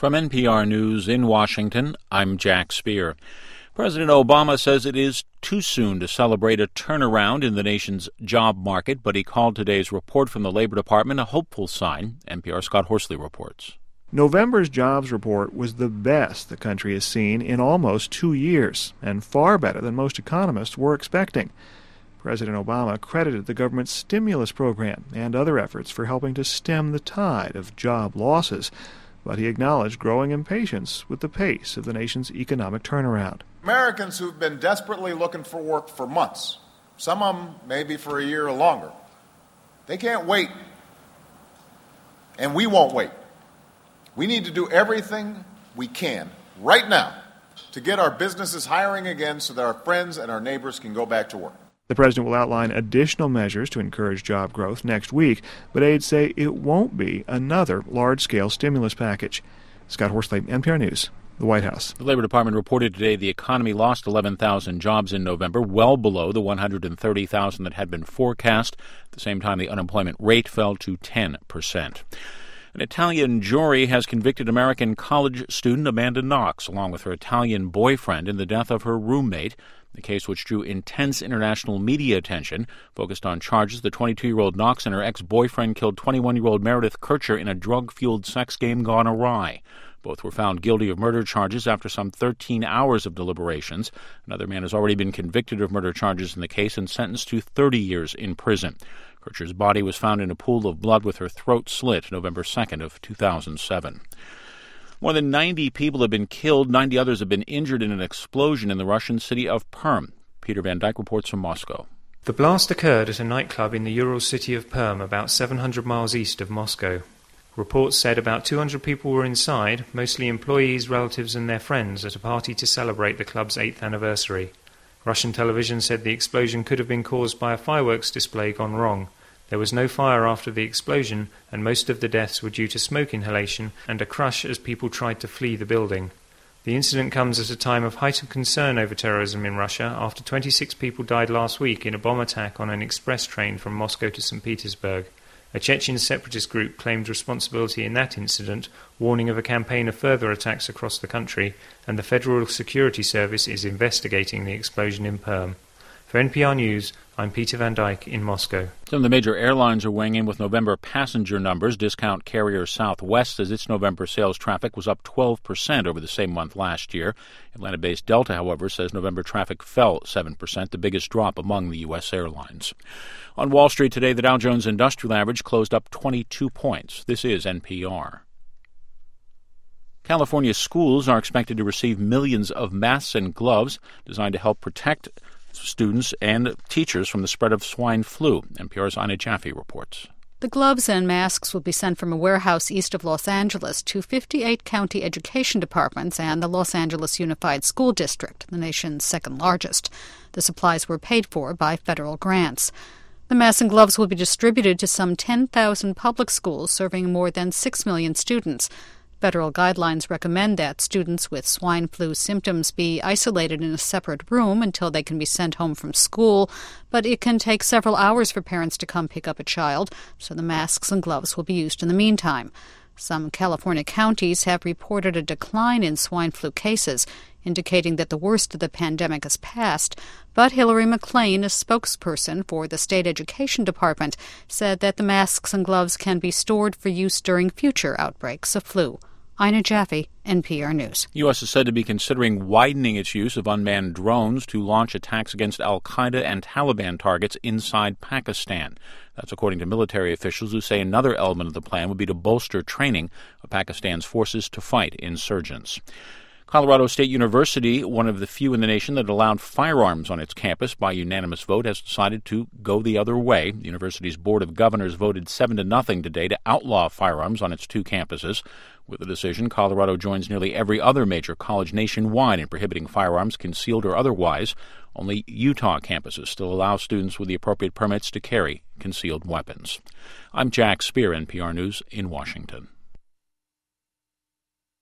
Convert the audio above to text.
From NPR News in Washington, I'm Jack Speer. President Obama says it is too soon to celebrate a turnaround in the nation's job market, but he called today's report from the Labor Department a hopeful sign. NPR's Scott Horsley reports. November's jobs report was the best the country has seen in almost 2 years, and far better than most economists were expecting. President Obama credited the government's stimulus program and other efforts for helping to stem the tide of job losses, but he acknowledged growing impatience with the pace of the nation's economic turnaround. Americans who've been desperately looking for work for months, some of them maybe for a year or longer, they can't wait, and we won't wait. We need to do everything we can right now to get our businesses hiring again so that our friends and our neighbors can go back to work. The president will outline additional measures to encourage job growth next week, but aides say it won't be another large-scale stimulus package. Scott Horsley, NPR News, the White House. The Labor Department reported today the economy lost 11,000 jobs in November, well below the 130,000 that had been forecast. At the same time, the unemployment rate fell to 10%. An Italian jury has convicted American college student Amanda Knox, along with her Italian boyfriend, in the death of her roommate. The case, which drew intense international media attention, focused on charges the 22-year-old Knox and her ex-boyfriend killed 21-year-old Meredith Kircher in a drug-fueled sex game gone awry. Both were found guilty of murder charges after some 13 hours of deliberations. Another man has already been convicted of murder charges in the case and sentenced to 30 years in prison. Kircher's body was found in a pool of blood with her throat slit November 2nd of 2007. More than 90 people have been killed. 90 others have been injured in an explosion in the Russian city of Perm. Peter Van Dyke reports from Moscow. The blast occurred at a nightclub in the Ural city of Perm, about 700 miles east of Moscow. Reports said about 200 people were inside, mostly employees, relatives and their friends, at a party to celebrate the club's 8th anniversary. Russian television said the explosion could have been caused by a fireworks display gone wrong. There was no fire after the explosion, and most of the deaths were due to smoke inhalation and a crush as people tried to flee the building. The incident comes at a time of heightened concern over terrorism in Russia after 26 people died last week in a bomb attack on an express train from Moscow to St. Petersburg. A Chechen separatist group claimed responsibility in that incident, warning of a campaign of further attacks across the country, and the Federal Security Service is investigating the explosion in Perm. For NPR News, I'm Peter Van Dyke in Moscow. Some of the major airlines are weighing in with November passenger numbers. Discount carrier Southwest says its November sales traffic was up 12% over the same month last year. Atlanta-based Delta, however, says November traffic fell 7%, the biggest drop among the U.S. airlines. On Wall Street today, the Dow Jones Industrial Average closed up 22 points. This is NPR. California schools are expected to receive millions of masks and gloves designed to help protect students and teachers from the spread of swine flu. NPR's Ina Jaffe reports. The gloves and masks will be sent from a warehouse east of Los Angeles to 58 county education departments and the Los Angeles Unified School District, the nation's second largest. The supplies were paid for by federal grants. The masks and gloves will be distributed to some 10,000 public schools serving more than 6 million students. Federal guidelines recommend that students with swine flu symptoms be isolated in a separate room until they can be sent home from school, but it can take several hours for parents to come pick up a child, so the masks and gloves will be used in the meantime. Some California counties have reported a decline in swine flu cases, indicating that the worst of the pandemic has passed. But Hillary McLean, a spokesperson for the state education department, said that the masks and gloves can be stored for use during future outbreaks of flu. Ina Jaffe, NPR News. The U.S. is said to be considering widening its use of unmanned drones to launch attacks against al-Qaeda and Taliban targets inside Pakistan. That's according to military officials who say another element of the plan would be to bolster training of Pakistan's forces to fight insurgents. Colorado State University, one of the few in the nation that allowed firearms on its campus by unanimous vote, has decided to go the other way. The university's Board of Governors voted 7-0 today to outlaw firearms on its two campuses. With the decision, Colorado joins nearly every other major college nationwide in prohibiting firearms, concealed or otherwise. Only Utah campuses still allow students with the appropriate permits to carry concealed weapons. I'm Jack Speer, NPR News in Washington.